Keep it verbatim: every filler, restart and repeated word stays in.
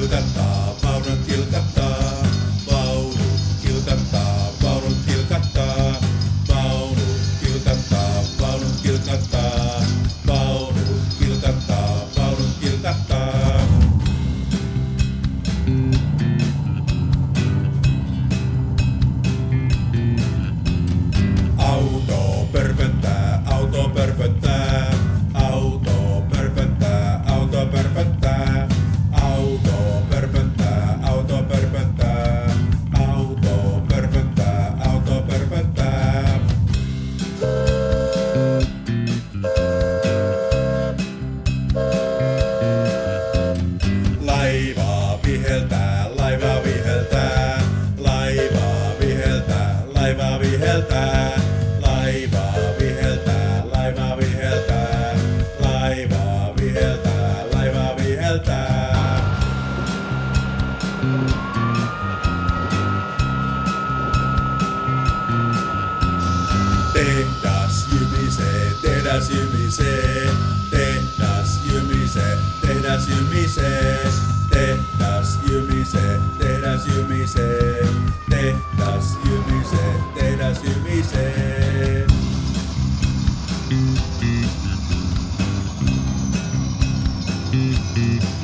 kilkattaa, vaunut kilkattaa, vaunut kilkattaa, vaunut kilkattaa, vaunut kilkattaa, vaunut kilkattaa, vaunut kilkattaa, vaunut kilkattaa. Auto pörpöttää, auto pörpöttää, auto pörpöttää, auto pörpöttää, auto pörpöttää, auto pörpöttää, auto pörpöttää, auto pörpöttää. Laiva viheltää, laiva viheltää, laiva viheltää, laiva viheltää. Laiva viheltää, laiva viheltää, laiva viheltää, laiva viheltää. Tehdas jymisee, tehdas jymisee, tehdas jymisee, tehdas jymisee, tehdas jymisee, tehdas jymisee, tehdas jymisee, tehdas jymisee. Mm-hmm.